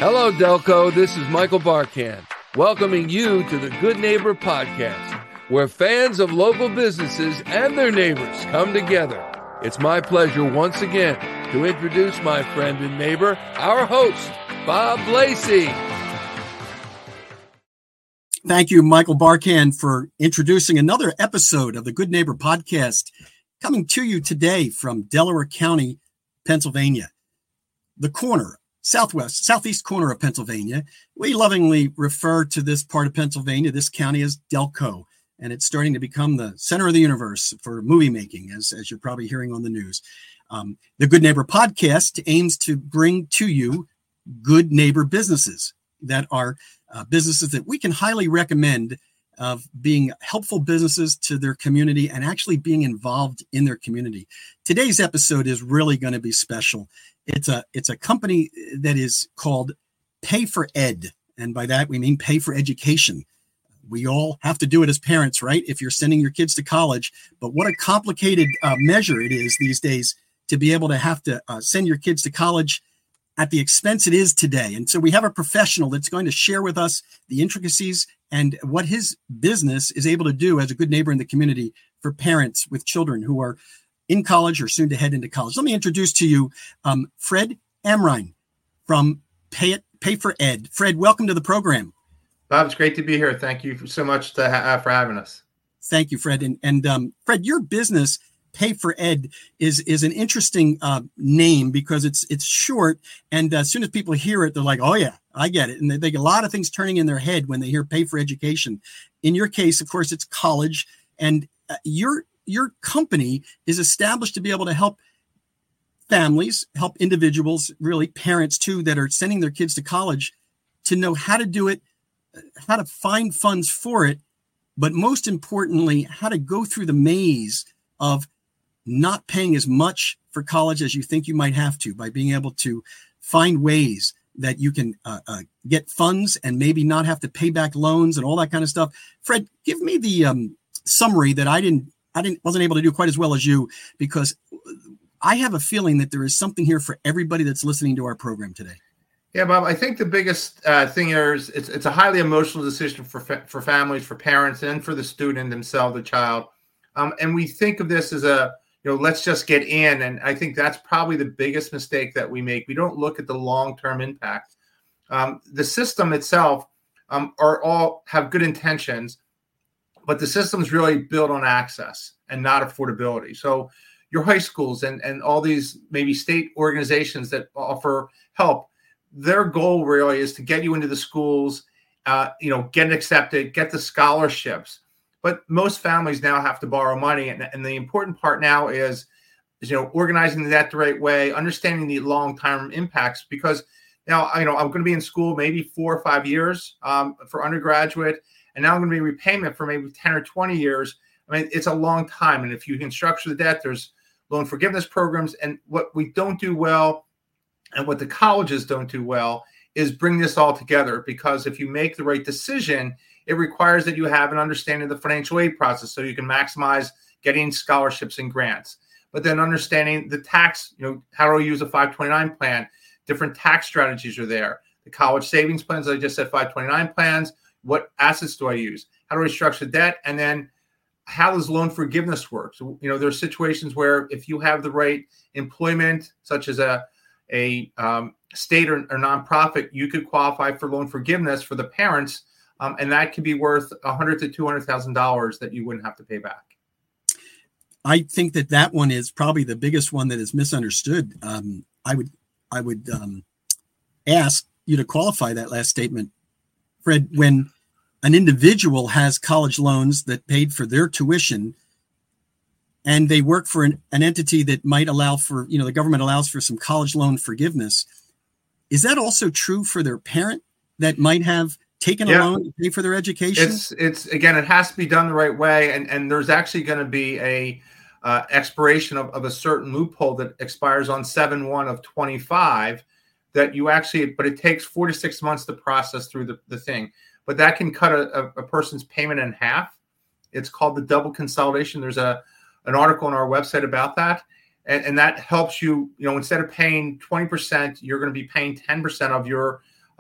Hello, Delco. This is Michael Barkan, welcoming you to the Good Neighbor Podcast, where fans of local businesses and their neighbors come together. It's my pleasure once again to introduce my friend and neighbor, our host, Bob Lacey. Thank you, Michael Barkan, for introducing another episode of the Good Neighbor Podcast, coming to you today from Delaware County, Pennsylvania, the southeast corner of Pennsylvania. We lovingly refer to this part of Pennsylvania, this county, as Delco, and it's starting to become the center of the universe for movie making, as you're probably hearing on the news. The Good Neighbor Podcast aims to bring to you good neighbor businesses that are businesses that we can highly recommend of being helpful businesses to their community and actually being involved in their community. Today's episode is really going to be special. It's a company that is called Pay for Ed. And by that, we mean pay for education. We all have to do it as parents, right? If you're sending your kids to college. But what a complicated measure it is these days to be able to have to send your kids to college at the expense it is today. And so we have a professional that's going to share with us the intricacies and what his business is able to do as a good neighbor in the community for parents with children who are in college or soon to head into college. Let me introduce to you Fred Amrine from Pay for Ed. Fred, welcome to the program. Bob, it's great to be here. Thank you so much for having us. Thank you, Fred. And Fred, your business, Pay for Ed, is an interesting name because it's short, and as soon as people hear it, they're like, "Oh yeah, I get it," and they get a lot of things turning in their head when they hear "pay for education." In your case, of course, it's college, and your company is established to be able to help families, help individuals, really parents too, that are sending their kids to college, to know how to do it, how to find funds for it, but most importantly, how to go through the maze of not paying as much for college as you think you might have to, by being able to find ways that you can get funds and maybe not have to pay back loans and all that kind of stuff. Fred, give me the summary that I wasn't able to do quite as well as you, because I have a feeling that there is something here for everybody that's listening to our program today. Yeah, Bob, I think the biggest thing here is it's a highly emotional decision for families, for parents, and for the student themselves, the child. And we think of this as let's just get in. And I think that's probably the biggest mistake that we make. We don't look at the long-term impact. The system itself are all have good intentions, but the system's really built on access and not affordability. So your high schools and all these maybe state organizations that offer help, their goal really is to get you into the schools, get accepted, get the scholarships. But most families now have to borrow money. And the important part now is organizing that the right way, understanding the long-term impacts, because now, I'm going to be in school maybe 4 or 5 years for undergraduate. And now I'm going to be repayment for maybe 10 or 20 years. I mean, it's a long time. And if you can structure the debt, there's loan forgiveness programs. And what we don't do well and what the colleges don't do well is bring this all together, because if you make the right decision, it requires that you have an understanding of the financial aid process so you can maximize getting scholarships and grants. But then understanding the tax, how do I use a 529 plan? Different tax strategies are there. The college savings plans, I just said 529 plans. What assets do I use? How do I structure debt? And then how does loan forgiveness work? So, there's situations where if you have the right employment, such as a state or nonprofit, you could qualify for loan forgiveness for the parents. And that could be worth $100,000 to $200,000 that you wouldn't have to pay back. I think that one is probably the biggest one that is misunderstood. I would ask you to qualify that last statement, Fred. When an individual has college loans that paid for their tuition, and they work for an entity that might allow for, the government allows for some college loan forgiveness, is that also true for their parent that might have taken a loan to pay for their education? It's again, it has to be done the right way. And there's actually going to be a expiration of a certain loophole that expires on 7/1 of 25 that you actually, but it takes 4 to 6 months to process through the thing. But that can cut a person's payment in half. It's called the double consolidation. There's an article on our website about that. And that helps you, instead of paying 20%, you're going to be paying 10% of your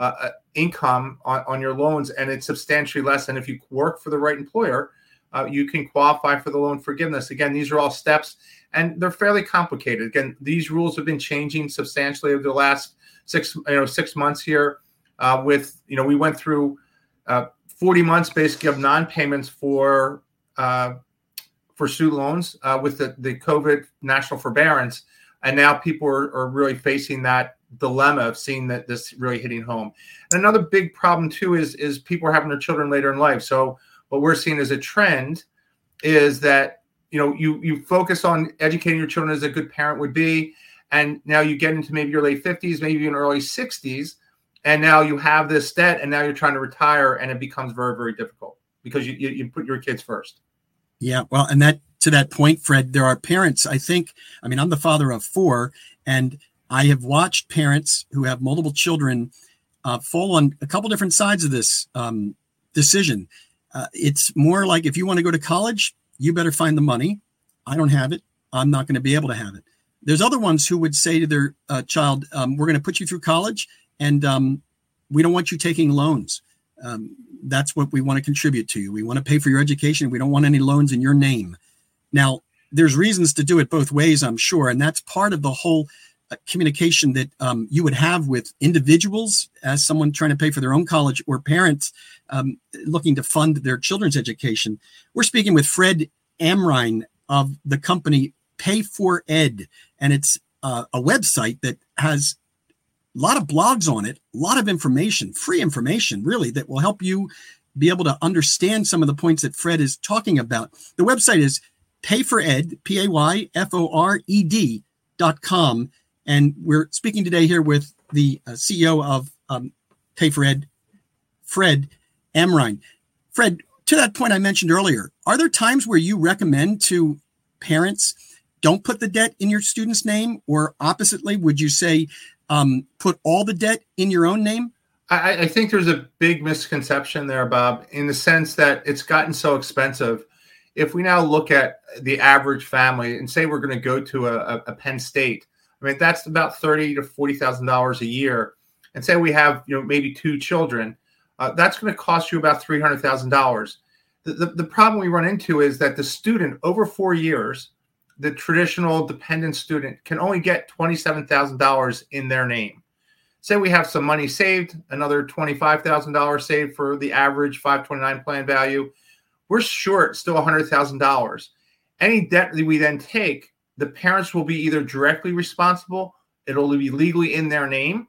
income on your loans, and it's substantially less than if you work for the right employer. You can qualify for the loan forgiveness. Again, these are all steps, and they're fairly complicated. Again, these rules have been changing substantially over the last 6 months here. We went through 40 months basically of non-payments for student loans with the COVID national forbearance, and now people are really facing that dilemma of seeing that this really hitting home. And another big problem too is people are having their children later in life. So what we're seeing as a trend is that you focus on educating your children as a good parent would be, and now you get into maybe your late 50s, maybe even early 60s, and now you have this debt, and now you're trying to retire, and it becomes very, very difficult because you put your kids first. Yeah, well, and that to that point, Fred, there are parents, I'm the father of 4, and I have watched parents who have multiple children fall on a couple different sides of this decision. It's more like, if you want to go to college, you better find the money. I don't have it. I'm not going to be able to have it. There's other ones who would say to their child, we're going to put you through college, and we don't want you taking loans. That's what we want to contribute to you. We want to pay for your education. We don't want any loans in your name. Now, there's reasons to do it both ways, I'm sure, and that's part of the whole communication that you would have with individuals as someone trying to pay for their own college, or parents looking to fund their children's education. We're speaking with Fred Amrine of the company Pay4Ed, and it's a website that has a lot of blogs on it, a lot of information, free information, really, that will help you be able to understand some of the points that Fred is talking about. The website is Pay4Ed, PAYFORED.com. And we're speaking today here with the CEO of Pay4Ed, Fred Amrine. Fred, to that point I mentioned earlier, are there times where you recommend to parents, don't put the debt in your student's name? Or oppositely, would you say, put all the debt in your own name? I think there's a big misconception there, Bob, in the sense that it's gotten so expensive. If we now look at the average family and say we're going to go to a Penn State, that's about $30,000 to $40,000 a year. And say we have, maybe 2 children, that's going to cost you about $300,000. The problem we run into is that the student over 4 years, the traditional dependent student, can only get $27,000 in their name. Say we have some money saved, another $25,000 saved for the average 529 plan value. We're short still $100,000. Any debt that we then take, the parents will be either directly responsible, it'll be legally in their name,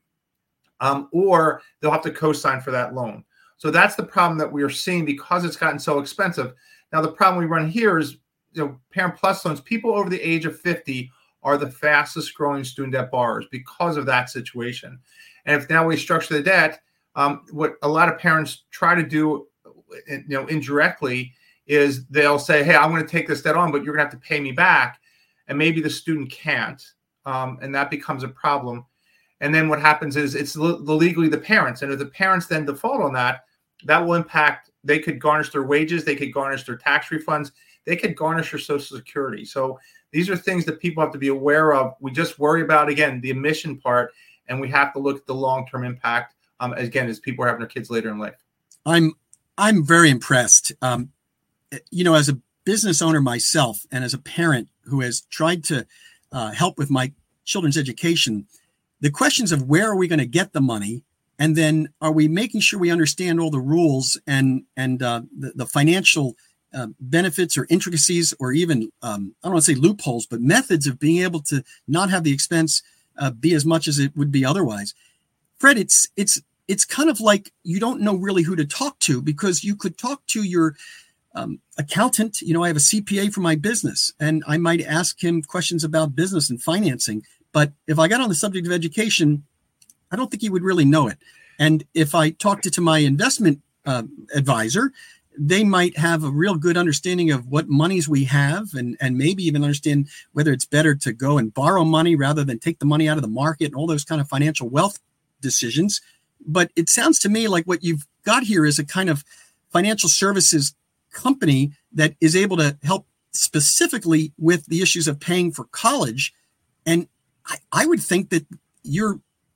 or they'll have to co-sign for that loan. So that's the problem that we are seeing because it's gotten so expensive. Now, the problem we run here is, Parent Plus loans, people over the age of 50 are the fastest growing student debt borrowers because of that situation. And if now we structure the debt, what a lot of parents try to do, indirectly, is they'll say, hey, I'm going to take this debt on, but you're going to have to pay me back. And maybe the student can't, and that becomes a problem. And then what happens is it's legally the parents. And if the parents then default on that, that will impact, they could garnish their wages, they could garnish their tax refunds, they could garnish your Social Security. So these are things that people have to be aware of. We just worry about, again, the emission part, and we have to look at the long-term impact, again, as people are having their kids later in life. I'm very impressed. As a business owner myself, and as a parent who has tried to help with my children's education, the questions of where are we going to get the money, and then are we making sure we understand all the rules and the financial benefits or intricacies, or even I don't want to say loopholes, but methods of being able to not have the expense be as much as it would be otherwise. Fred, it's kind of like you don't know really who to talk to, because you could talk to your accountant. I have a CPA for my business, and I might ask him questions about business and financing. But if I got on the subject of education, I don't think he would really know it. And if I talked to my investment advisor, they might have a real good understanding of what monies we have, and maybe even understand whether it's better to go and borrow money rather than take the money out of the market, and all those kind of financial wealth decisions. But it sounds to me like what you've got here is a kind of financial services company that is able to help specifically with the issues of paying for college. And I would think that your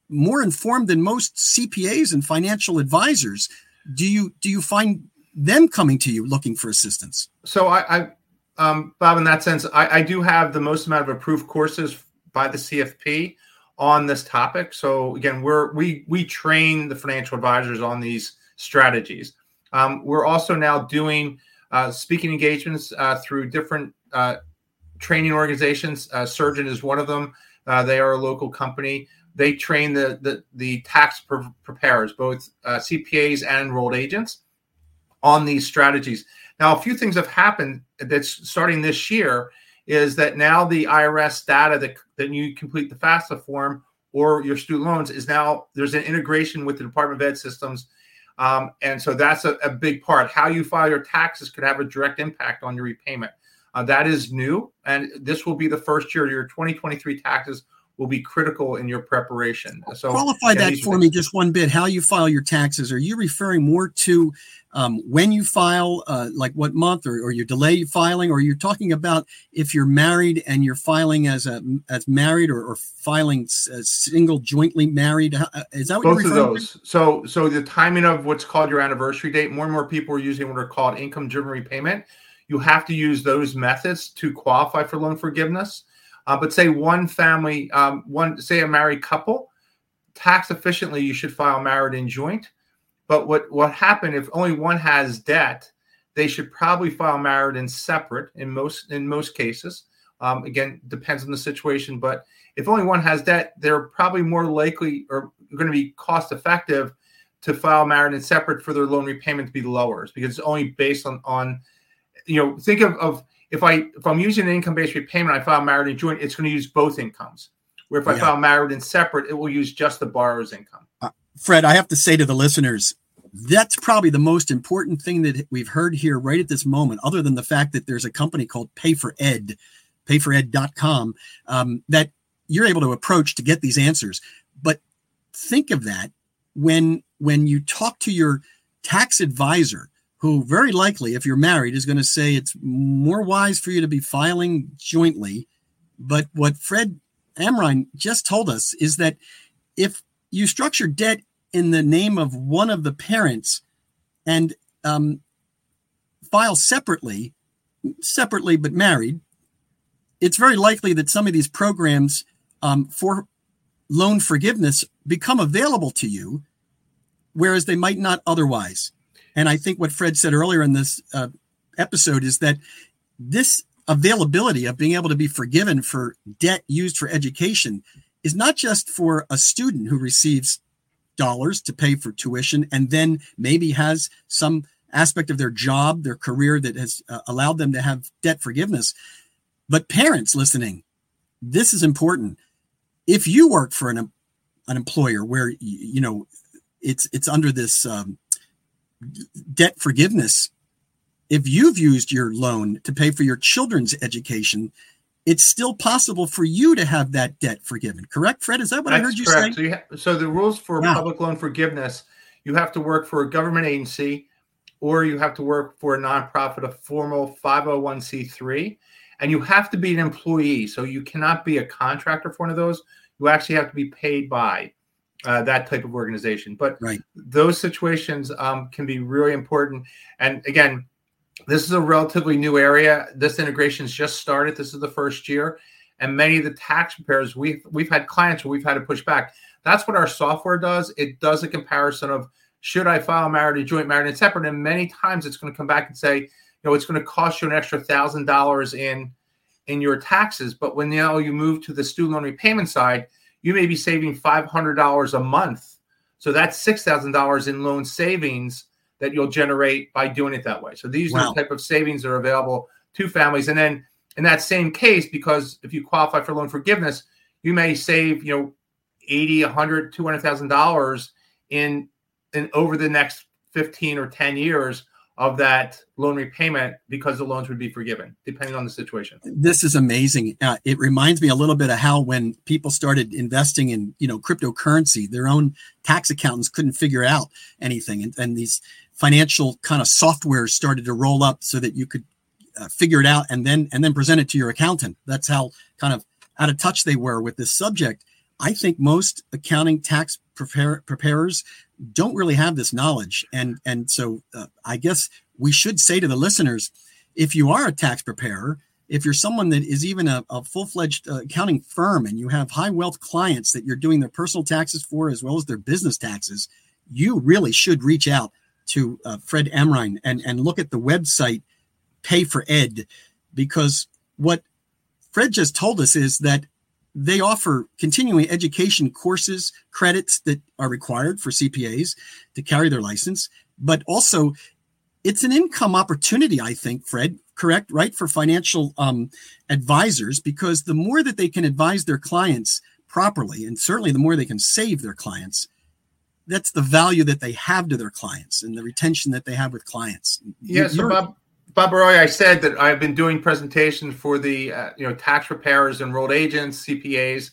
more informed than most CPAs and financial advisors. Do you find them coming to you looking for assistance? So I Bob, in that sense, I do have the most amount of approved courses by the CFP on this topic. So again, we train the financial advisors on these strategies. We're also now doing speaking engagements through different training organizations. Surgeon is one of them. They are a local company. They train the tax preparers, both CPAs and enrolled agents, on these strategies. Now, a few things have happened that's starting this year is that now the IRS data that you complete the FAFSA form or your student loans is now there's an integration with the Department of Ed systems. And so that's a big part. How you file your taxes could have a direct impact on your repayment. That is new. And this will be the first year. Your 2023 taxes will be critical in your preparation. So qualify that for me just one bit. How you file your taxes. Are you referring more to when you file, like what month, or your delay filing, or you're talking about if you're married and you're filing as married or filing as single, jointly married? Is that what both you're of referring those? to? So the timing of what's called your anniversary date, more and more people are using what are called income-driven repayment. You have to use those methods to qualify for loan forgiveness. But say one family, say a married couple, tax efficiently, you should file married and joint. But what happened if only one has debt, they should probably file married and separate in most cases. Again, depends on the situation. But if only one has debt, they're probably more likely or going to be cost effective to file married and separate for their loan repayment to be lower, because it's only based on think of if I'm using an income-based repayment, I file married and joint, it's going to use both incomes. Where if I file married and separate, it will use just the borrower's income. Fred, I have to say to the listeners, that's probably the most important thing that we've heard here right at this moment, other than the fact that there's a company called Pay4Ed, payfored.com, that you're able to approach to get these answers. But think of that when you talk to your tax advisor, who very likely, if you're married, is going to say it's more wise for you to be filing jointly. But what Fred Amrine just told us is that if you structure debt in the name of one of the parents and file separately but married, it's very likely that some of these programs for loan forgiveness become available to you, whereas they might not otherwise. And I think what Fred said earlier in this episode is that this availability of being able to be forgiven for debt used for education is not just for a student who receives dollars to pay for tuition and then maybe has some aspect of their job, their career that has allowed them to have debt forgiveness. But parents listening, this is important. If you work for an employer where it's under this debt forgiveness, if you've used your loan to pay for your children's education, it's still possible for you to have that debt forgiven. Correct, Fred? Is that what I heard you say? So the rules for public loan forgiveness, you have to work for a government agency or you have to work for a nonprofit, a formal 501c3, and you have to be an employee. So you cannot be a contractor for one of those. You actually have to be paid by that type of organization. But those situations can be really important. And again, this is a relatively new area. This integration's just started. This is the first year. And many of the tax preparers, we've had clients where we've had to push back. That's what our software does. It does a comparison of should I file married and joint, married and separate? And many times it's going to come back and say, it's going to cost you an extra $1,000 in your taxes. But when you move to the student loan repayment side, you may be saving $500 a month. So that's $6,000 in loan savings that you'll generate by doing it that way. So these are the type of savings that are available to families. And then in that same case, because if you qualify for loan forgiveness, you may save, $80, $100, $200,000 in over the next 15 or 10 years of that loan repayment because the loans would be forgiven, depending on the situation. This is amazing. It reminds me a little bit of how when people started investing in, cryptocurrency, their own tax accountants couldn't figure out anything. And these financial kind of software started to roll up so that you could figure it out and then present it to your accountant. That's how kind of out of touch they were with this subject. I think most accounting tax preparers don't really have this knowledge. And so I guess we should say to the listeners, if you are a tax preparer, if you're someone that is even a full-fledged accounting firm and you have high wealth clients that you're doing their personal taxes for as well as their business taxes, you really should reach out to Fred Amrine and look at the website Pay for Ed, because what Fred just told us is that they offer continuing education courses, credits that are required for CPAs to carry their license, but also it's an income opportunity, I think, Fred, correct, right, for financial advisors, because the more that they can advise their clients properly, and certainly the more they can save their clients, that's the value that they have to their clients and the retention that they have with clients. Yeah, so Bob Roy, I said that I've been doing presentations for the tax preparers, enrolled agents, CPAs.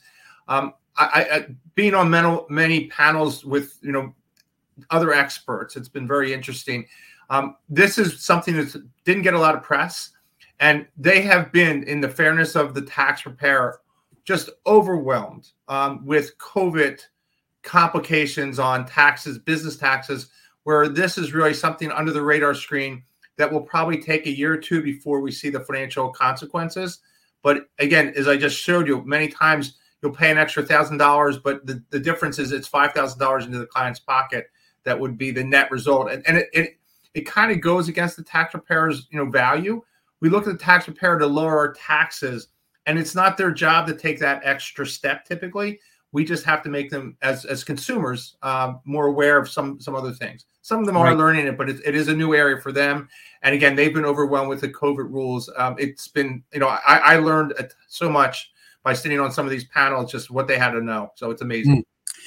I being on many panels with other experts, it's been very interesting. This is something that didn't get a lot of press, and they have been, in the fairness of the tax preparer, just overwhelmed with COVID complications on taxes, business taxes, where this is really something under the radar screen that will probably take a year or two before we see the financial consequences. But again, as I just showed you, many times you'll pay an extra $1,000, but the difference is it's $5,000 into the client's pocket. That would be the net result. And it kind of goes against the tax preparer's value. We look at the tax preparer to lower our taxes, and it's not their job to take that extra step typically. We just have to make them, as consumers, more aware of some other things. Some of them are learning it, but it is a new area for them. And again, they've been overwhelmed with the COVID rules. It's been, I learned so much by sitting on some of these panels, just what they had to know. So it's amazing.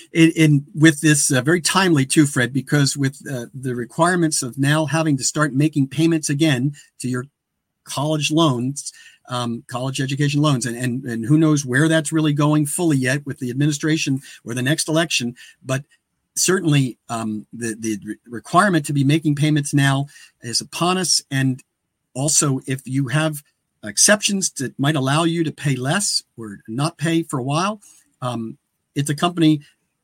With this very timely too, Fred, because with the requirements of now having to start making payments again to your college loans, college education loans, and who knows where that's really going fully yet with the administration or the next election, but certainly the requirement to be making payments now is upon us. And also, if you have exceptions that might allow you to pay less or not pay for a while, it's a company,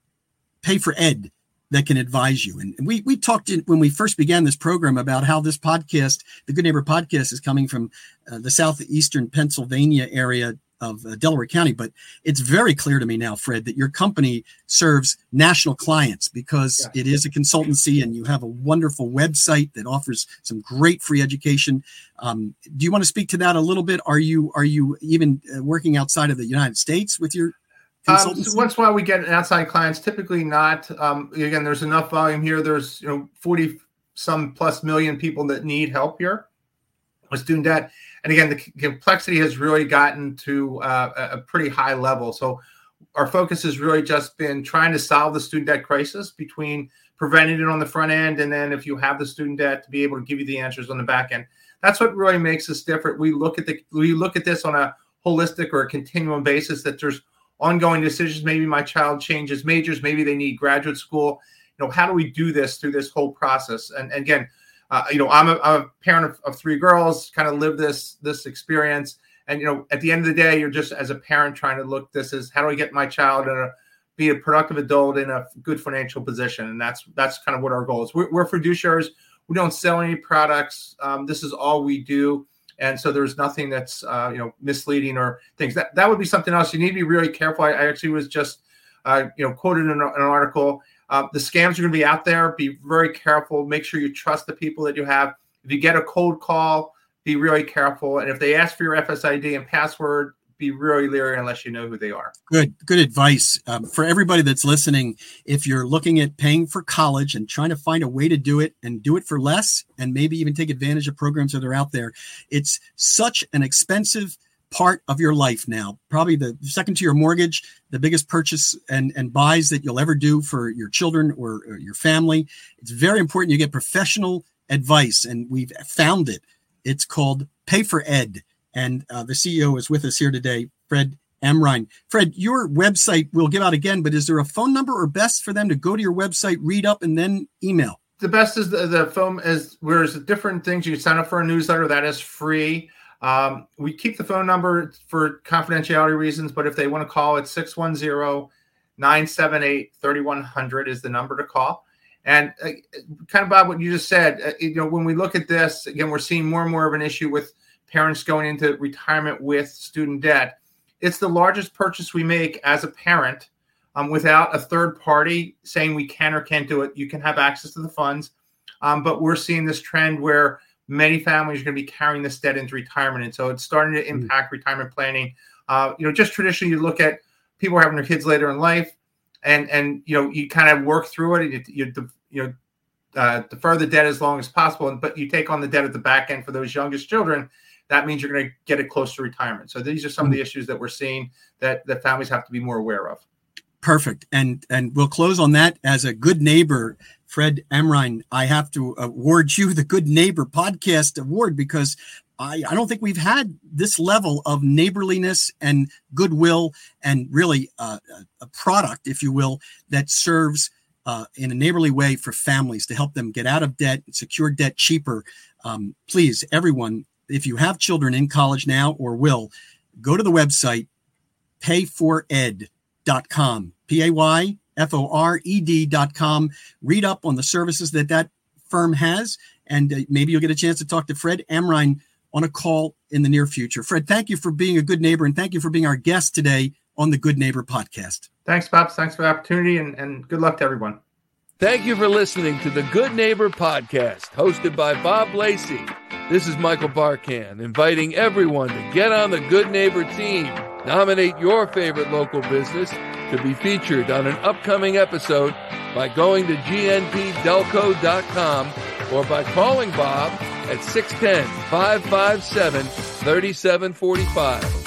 Pay for Ed, that can advise you. And we talked when we first began this program about how this podcast, the Good Neighbor Podcast, is coming from the southeastern Pennsylvania area of Delaware County. But it's very clear to me now, Fred, that your company serves national clients because it is a consultancy and you have a wonderful website that offers some great free education. Do you want to speak to that a little bit? Are you even working outside of the United States with your so once in a while we get outside clients, typically not. Again, there's enough volume here. There's 40 some plus million people that need help here with student debt. And again, the complexity has really gotten to a pretty high level. So our focus has really just been trying to solve the student debt crisis, between preventing it on the front end, and then if you have the student debt, to be able to give you the answers on the back end. That's what really makes us different. We look at this on a holistic or a continuum basis, that there's ongoing decisions. Maybe my child changes majors. Maybe they need graduate school. How do we do this through this whole process? And again, I'm a parent of three girls, kind of live this experience. And, at the end of the day, you're just, as a parent, trying to look this as, how do I get my child to be a productive adult in a good financial position? And that's kind of what our goal is. We're fiduciaries. We don't sell any products. This is all we do. And so there's nothing that's, misleading or things. That would be something else. You need to be really careful. I actually was just, quoted in an article. The scams are going to be out there. Be very careful. Make sure you trust the people that you have. If you get a cold call, be really careful. And if they ask for your FSID and password, be really leery unless you know who they are. Good advice for everybody that's listening. If you're looking at paying for college and trying to find a way to do it and do it for less, and maybe even take advantage of programs that are out there, it's such an expensive part of your life now, probably the second to your mortgage, the biggest purchase and buys that you'll ever do for your children or your family. It's very important you get professional advice, and we've found it. It's called Pay for Ed. And the CEO is with us here today, Fred Amrine. Fred, your website we'll give out again, but is there a phone number or best for them to go to your website, read up, and then email? The best is the phone. There's different things. You can sign up for a newsletter that is free. We keep the phone number for confidentiality reasons, but if they want to call, it's 978-3100 is the number to call. And kind of Bob, what you just said, when we look at this, again, we're seeing more and more of an issue with parents going into retirement with student debt. It's the largest purchase we make as a parent without a third party saying we can or can't do it. You can have access to the funds. But we're seeing this trend where many families are going to be carrying this debt into retirement. And so it's starting to impact retirement planning. Just traditionally, you look at people having their kids later in life and you kind of work through it. You defer the debt as long as possible, but you take on the debt at the back end for those youngest children. That means you're going to get it close to retirement. So these are some of the issues that we're seeing that families have to be more aware of. Perfect. And we'll close on that. As a good neighbor, Fred Amrine, I have to award you the Good Neighbor Podcast Award, because I don't think we've had this level of neighborliness and goodwill and really a product, if you will, that serves in a neighborly way for families to help them get out of debt, secure debt cheaper. Please, everyone, if you have children in college now or will, go to the website payfored.com, payfored.com. Read up on the services that firm has, and maybe you'll get a chance to talk to Fred Amrine on a call in the near future. Fred, thank you for being a good neighbor, and thank you for being our guest today on the Good Neighbor Podcast. Thanks, Bob. Thanks for the opportunity, and good luck to everyone. Thank you for listening to the Good Neighbor Podcast, hosted by Bob Lacey. This is Michael Barkan, inviting everyone to get on the Good Neighbor team. Nominate your favorite local business to be featured on an upcoming episode by going to gnpdelco.com or by calling Bob at 610-557-3745.